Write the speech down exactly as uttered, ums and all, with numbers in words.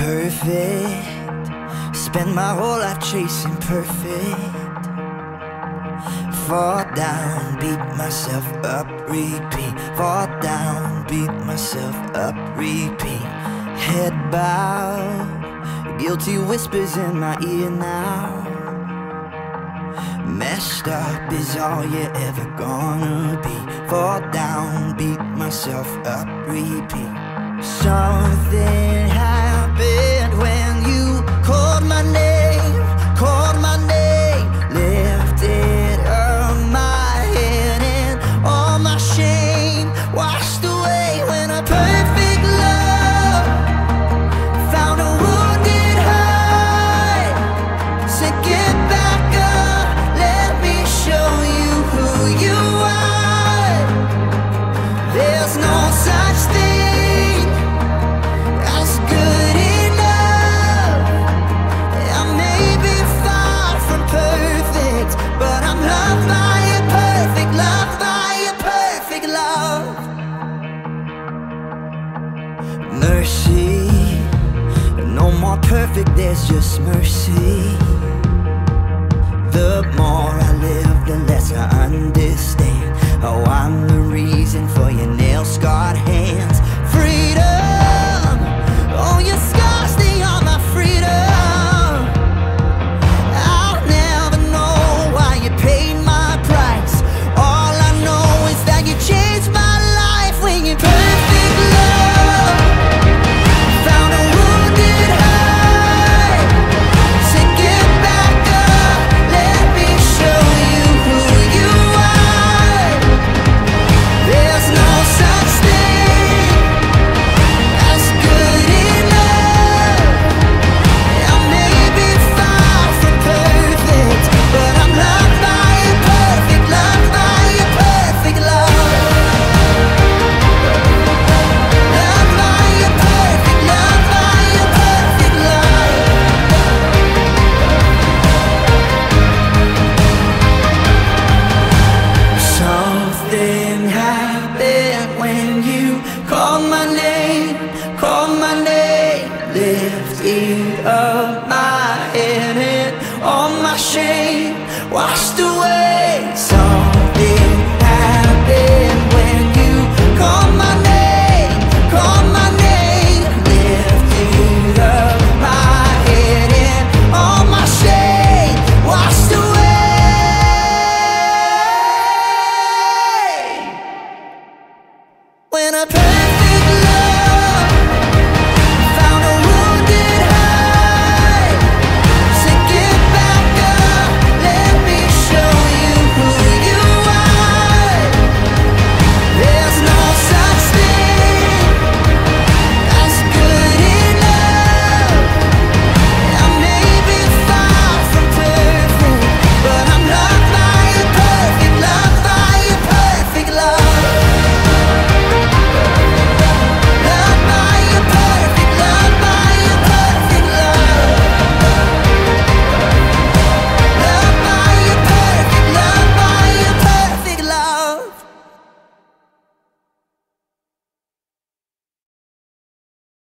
perfect. Spend my whole life chasing perfect. Fall down, beat myself up, repeat. Fall down, beat myself up, repeat. Head bowed, guilty whispers in my ear now. Messed up is all you're ever gonna be. Fall down, beat myself up, repeat. Something happened when you called my name, called my name. Lifted up my head and all my shame washed away when a perfect love found a wounded heart. Said get back up, let me show you who you are. There's no such thing as good enough. I may be far from perfect, but I'm loved by a perfect, loved by a perfect love. Mercy, no more perfect, there's just mercy. The more I live, the less I understand. Oh, I'm the reason for your nail-scarred hands. Freedom, oh, your scars, they are my freedom. I'll never know why you paid my price. All I know is that you changed my life when your perfect love found a wounded heart. Said get back up, let me show you who you are. There's no such thing as good enough. I may be far from perfect, but I'm loved by a perfect, loved by a perfect love. Loved by a perfect, loved by a perfect love. Something happened when you called my name, called my name. Lifted up my head and all my shame washed away. Something happened when you called my name, called my name. Lifted up my head and all my shame washed away. When a